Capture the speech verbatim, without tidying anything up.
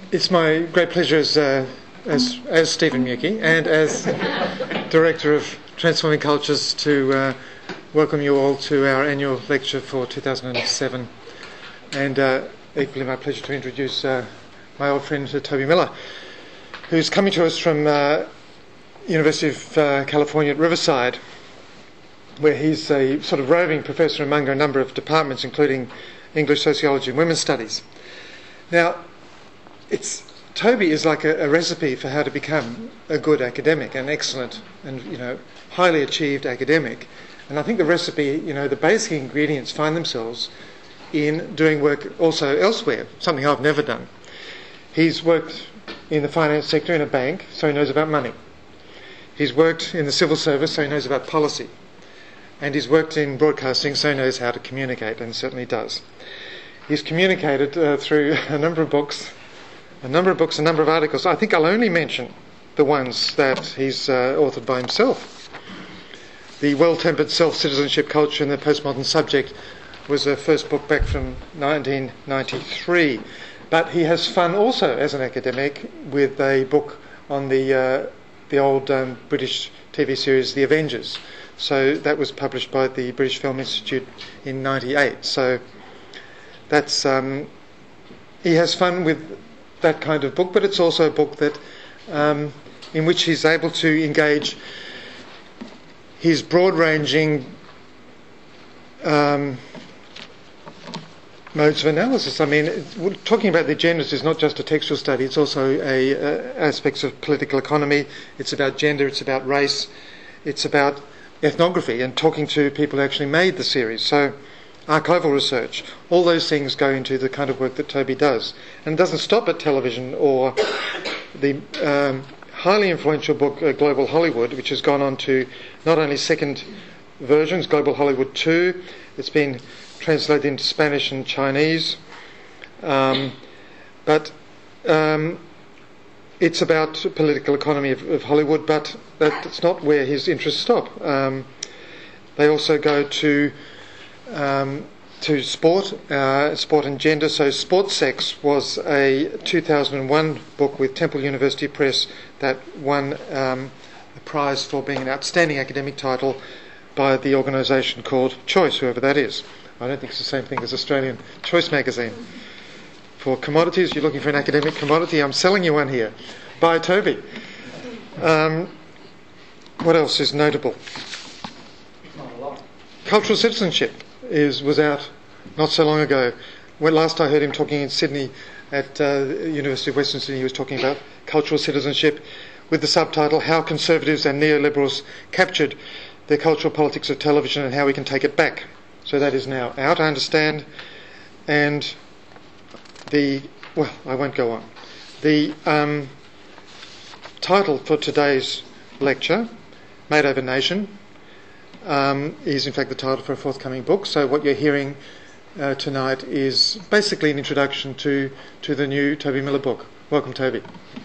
It's my great pleasure as, uh, as, as Stephen Mewke and as Director of Transforming Cultures to uh, welcome you all to our annual lecture for two thousand seven, and uh, equally my pleasure to introduce uh, my old friend uh, Toby Miller, who's coming to us from uh, University of uh, California at Riverside, where he's a sort of roving professor among a number of departments, including English, Sociology and Women's Studies. Now, it's Toby is like a, a recipe for how to become a good academic, an excellent and you know highly achieved academic. And I think the recipe, you know, the basic ingredients find themselves in doing work also elsewhere, something I've never done. He's worked in the finance sector in a bank, so he knows about money. He's worked in the civil service, so he knows about policy. And he's worked in broadcasting, so he knows how to communicate, and certainly does. He's communicated uh, through a number of books, a number of books, a number of articles. I think I'll only mention the ones that he's uh, authored by himself. The Well-Tempered Self-Citizenship Culture in the Postmodern Subject was a first book back from nineteen ninety-three. But he has fun also as an academic with a book on the uh, the old um, British T V series The Avengers. So that was published by the British Film Institute in ninety-eight. So that's um, he has fun with that kind of book, but it's also a book that um, in which he's able to engage his broad-ranging um, modes of analysis. I mean, it, talking about the genders is not just a textual study; it's also a uh, aspects of political economy. It's about gender. It's about race. It's about ethnography and talking to people who actually made the series. So, archival research. All those things go into the kind of work that Toby does, and it doesn't stop at television or the um, highly influential book uh, Global Hollywood, which has gone on to not only second versions, Global Hollywood two. It's been translated into Spanish and Chinese, um, but um, it's about political economy of, of Hollywood, but that's not where his interests stop. Um, they also go to um, to sport, uh, sport and gender. So Sport Sex was a two thousand one book with Temple University Press that won um, a prize for being an outstanding academic title by the organisation called Choice, whoever that is. I don't think it's the same thing as Australian Choice magazine. For commodities, you're looking for an academic commodity, I'm selling you one here. By Toby. Um, what else is notable? Not a lot. Cultural Citizenship is was out not so long ago. When last I heard him talking in Sydney at uh, the University of Western Sydney, he was talking about cultural citizenship with the subtitle How Conservatives and Neoliberals Captured the Cultural Politics of Television and How We Can Take It Back. So that is now out, I understand. And the, well, I won't go on. The um, title for today's lecture, Made Over Nation, um, is in fact the title for a forthcoming book. So what you're hearing uh, tonight is basically an introduction to, to the new Toby Miller book. Welcome, Toby.